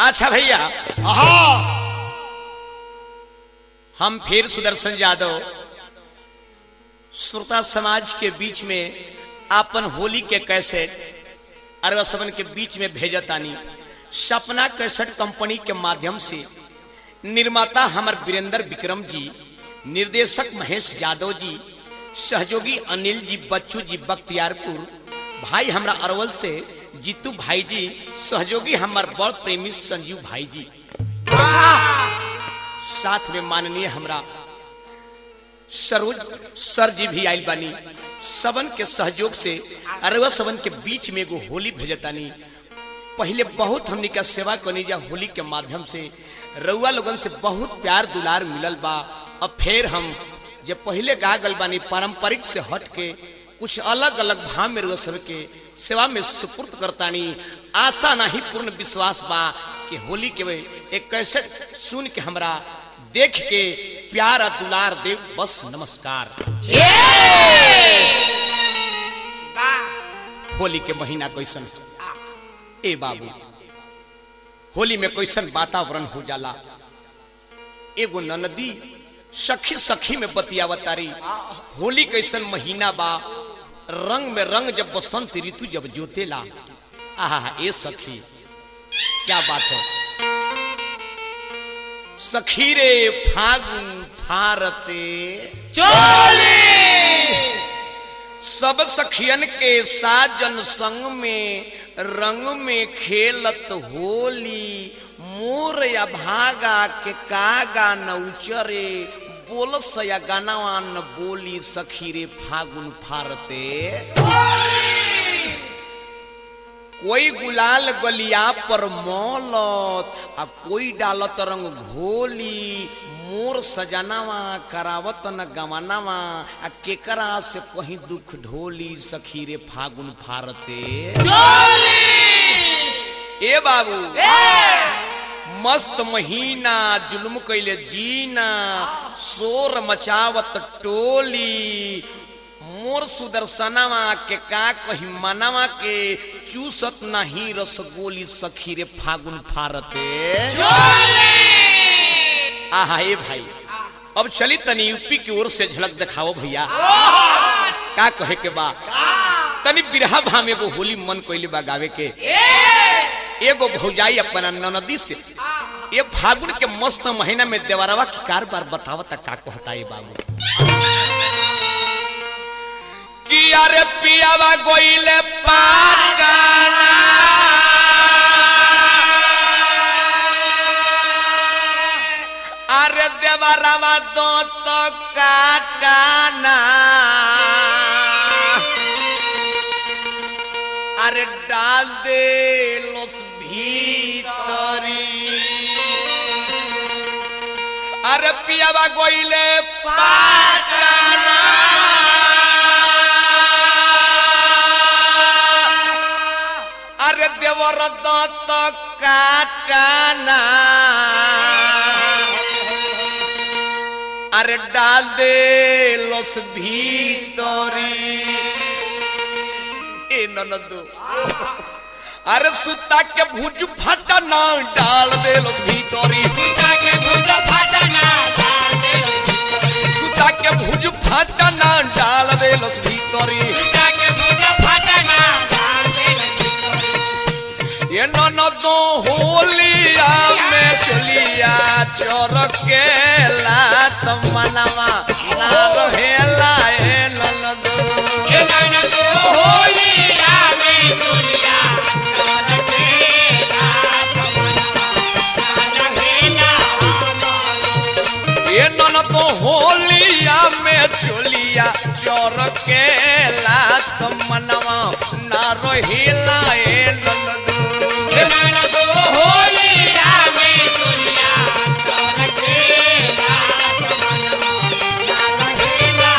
अच्छा भैया हम फिर सुदर्शन यादव श्रोता समाज के बीच में आपन होली के कैसेट अरवा सबन के बीच में भेजतानी। सपना कैसेट कंपनी के माध्यम से निर्माता हमार वीरेंद्र विक्रम जी, निर्देशक महेश यादव जी, सहयोगी अनिल जी, बच्चू जी बख्तियारपुर, भाई हमरा अरवल से जीतू भाई जी, सहयोगी हमार बड़ प्रेमी संजीव भाई जी, साथ में माननीय हमरा सरोज सर जी भी आयल बानी। सबन के सहयोग से अरवा सबन के बीच में एगो होली भेजतानी। पहले बहुत हमनी का सेवा करनी जा होली के माध्यम से, रउआ लोगन से बहुत प्यार दुलार मिलल बा। अब फिर हम जे पहले गा गल बानी पारंपरिक से हट के कुछ अलग अलग भाव में रउआ सब के सेवा में सुपुर्द करतानी। आशा नहीं पूर्ण विश्वास बा कि होली के एक कैसेट सुन के हमरा देख के प्यार दुलार देव। बस नमस्कार। होली के महीना कैसन ए बाबू, होली में कैसन वातावरण हो जाला। एगो ननदी सखी सखी में बतियावतारी, होली कैसन महीना बा, रंग में रंग जब बसंत ऋतु जब जोतेला। आहा ए सखी क्या बात है। सखी रे फागुन फारते चोली, सब सखियन के साजन संग में रंग में खेलत होली। मोर या भागा के कागा न उचरे, बोलस या गानावा न बोली। सखी रे फागुन फारते कोई गुलाल गलिया पर मौलत आ कोई डालत रंग घोली। मोर सजनावा करावत न गवानावा आ केकरा से कहीं दुख ढोली। सखी रे फागुन फारते ए बाबू, मस्त महीना जुल्म कैले जीना, शोर मचावत टोली। मोर सुदर्शनवा के का कही मनावा के चूसत नहीं रसगोली। सखी रे फागुन फारते आहा ए भाई। अब चली तनी यूपी की ओर से झलक दिखाओ भैया, का कहे के बा। तनी बिरहा भाव में एगो होली मन कोइले बा गावे के। एगो भौजाई अपना ननदी से ये फागुन के मस्त महीना में देवरवा की कारबार बतावता का कहता है बाबू। कि अरे पियावा गोइले पागाना, अरे देवरवा दो तो काटाना, अरे डाल दे लोस भीतरी। अरे पियावा गोइले पाटाना, अरे देवर दत्त काटाना, अरे डाल दे लोस भीतरी। ए ननदो अरे सुता के भुज फटना डाल दे लोस भीतरी। सुता के भुज फटना डाल दे लोस भीतरी। सुता के भुज फटना डाल दे लोस भीतरी। सुता के भुज फटना डाल दे लोस भीतरी। ये ननदो होलिया में चलिया चोर के लात मनवा ना रहेला। ए ननदो, ए ननदो होलिया में चलिया चोर के लात मनवा ना रहेला। ये ननदो होलिया में चलिया चोर के लात मनवा ना रहेला। ए ननदो, ए ननदो होलिया में चलिया चोर के लात मनवा ना रहेला।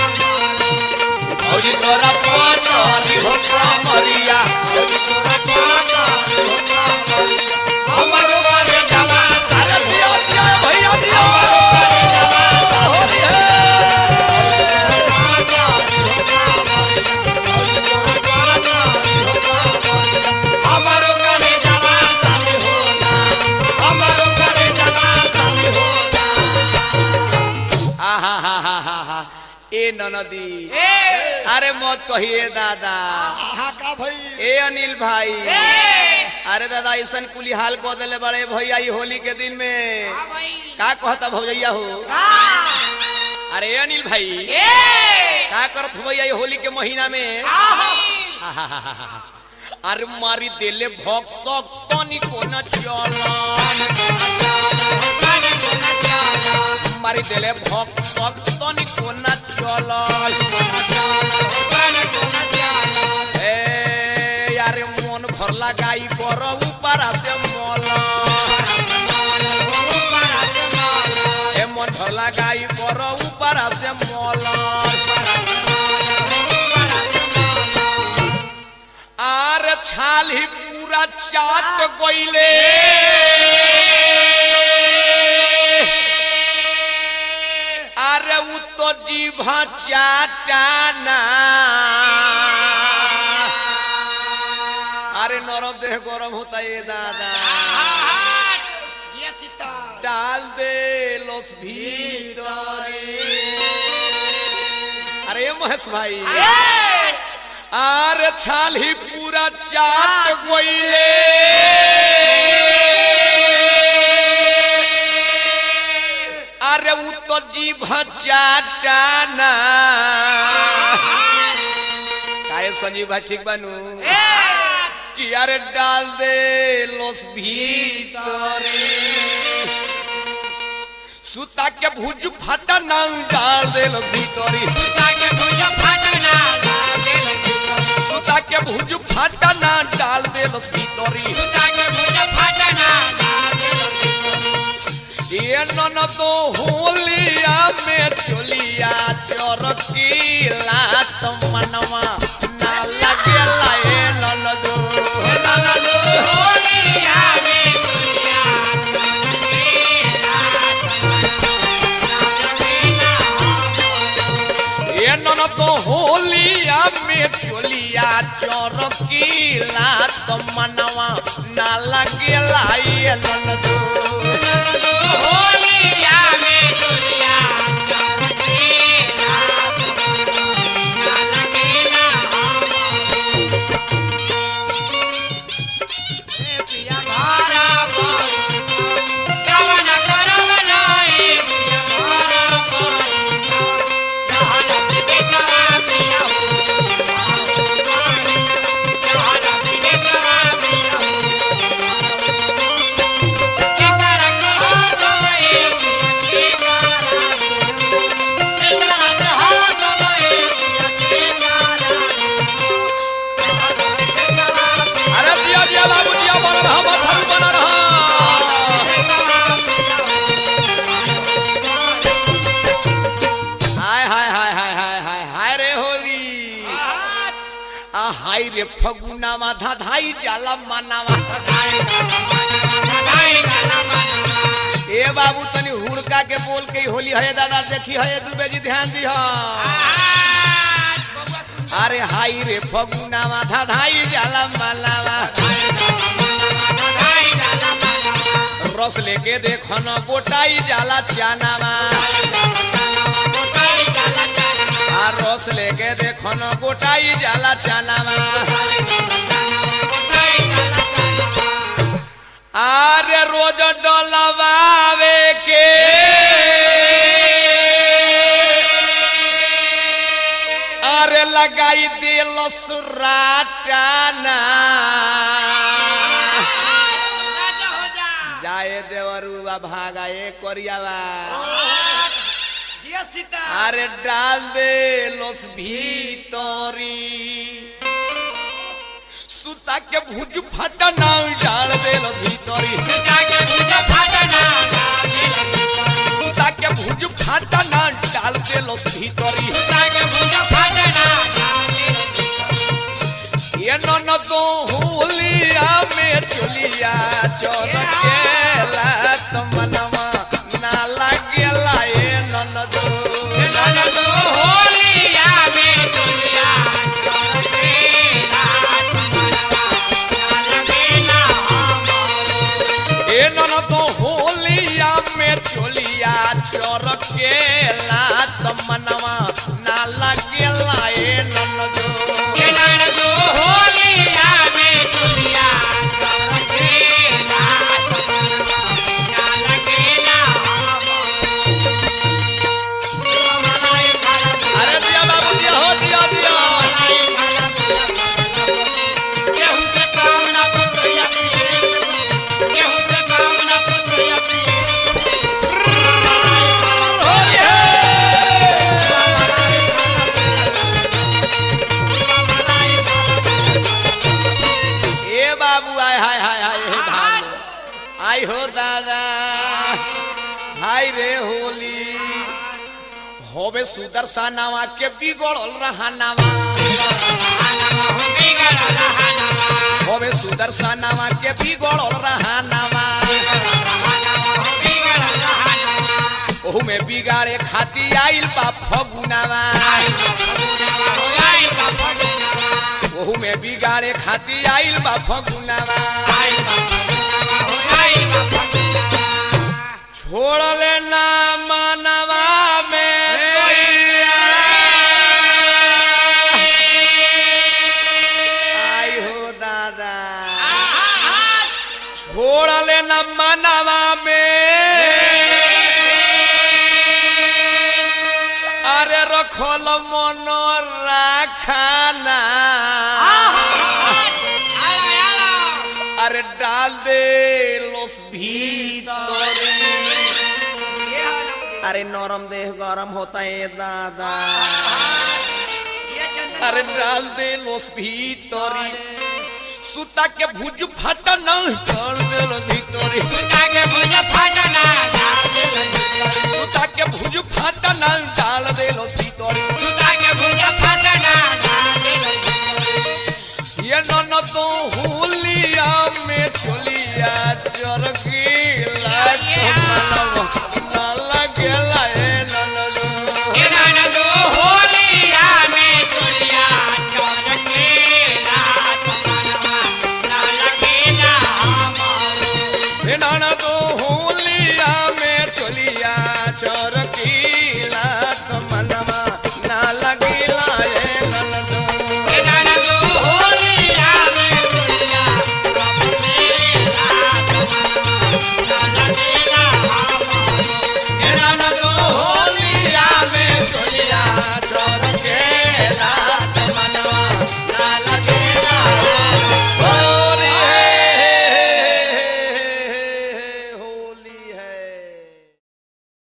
औजी तोरा पातली हो मरिया, औजी तोरा पातली हो मरिया। हमारो बारे जवा सारा दिया दिया भैया दिया होली है। पातली हो मरिया, औजी तोरा पातली हो मरिया। ननदी अरे मत कहिए दादा का भाई ए अनिल भाई अरे दादा ऐसा कुली हाल कह दिले बड़े भैया होली के दिन में का कहता भौजैया हो अरे अनिल भाई का करत भैया होली के महीना में अरे मारी देले भोग सब तनी को न चलन मारी देले भोग सब तनी को न चलन ए यारे मन भर लगाई कर ऊपर से मोला ए मन भर लगाई कर ऊपर से मोला आर छाल ही पूरा चाट गइले अरे उ तो जीभा चाटाना अरे नरम देह गरम होता है दादा डाल दे लोस भीतरे अरे महेश भाई आर छाल ही पूरा चाट गइले अरे उ तो जीभा चाटाना काहे संजीव भाई ठीक बनू कि अरे डाल दे लोस भीतरे सुता के भुज फटा ना डाल दे लोस भीतरे सुता के भुज फटा ना सुता के भुज फाटा ना डाल दे लस भीतरी सुता के भुज फाटा ना डाल दे लस भीतरी ये नन तो होलिया में चलिया चरकीला तो मनवा ना लगे लाए नन दो होलिया में चलिया ये नन तो होलिया में चलिया चरकीला तो मनवा ना लगे लाई ननदो होलिया में चलिया चरकीला ना लगे ना ए पिया मारा कवना करवना ए पिया मारा हाय रे फगुना माथा धाई जाला मनावा ए बाबू तनी हुड़का के बोल के होली है दादा देखी है दुबे जी ध्यान दी अरे हाय रे फगुना माथा धाई जाला मनावा रस लेके देखो न गोटाई जाला चानावा रस लेके देखो न गोटाई जाला चानावा आरे रोज डलवावे के अरे लगाई दिल सुराटाना जाए देवरुआ भागाए कोरियावा अरे डाल दे लोस भीतरी सुता के भुज फटा ना डाल दे लोस भीतरी सुता के भुज फटा ना डाल दे सुता के भुज फटा ना डाल दे लोस भीतरी सुता के भुज फटा ना डाल दे ये नन तो होलिया में चलिया चरकेला तो मनवा ना लागेला ए नन दो होलिया में चलिया चरकेला ए नन तो होलिया में चलिया चरकेला तो मनवा ना लगेला ए ननदो के ननदो होलिया में चोलिया चरकेला ना लगेला अरे दिया बाबू दिया हो दिया दिया केहू के काम ना पतोया केहू के काम ना पतोया ए बाबू आय हाय हाय हाय हे बाबू आई हो दादा हाय रे होली होबे सुदर्शनवा के बिगड़ल रहनवा होबे सुदर्शनवा के बिगड़ल रहनवा ओहू में बिगाड़े खाती आइल बा फगुनवा ओहू में बिगाड़े खाती आइल बा फगुनवा छोड़ले ना मनवा में आई हो दादा छोड़ले ना मनवा में अरे रखल मन राखाना अरे डाल दे लोस भीतर अरे नरम देह गरम होता है दादा अरे डाल दे लोस भीतरी सुता के भुज फटना डाल दे लो भीतरी सुता के भुज फटना सुता के भुज फटना डाल दे लो भीतरी सुता के भुज फटना ये नन तो होलिया में चोलिया चरकेला ना लगेला ए ननदो के ननदो होलिया में चोलिया चरकेला ना लगेला ए ननदो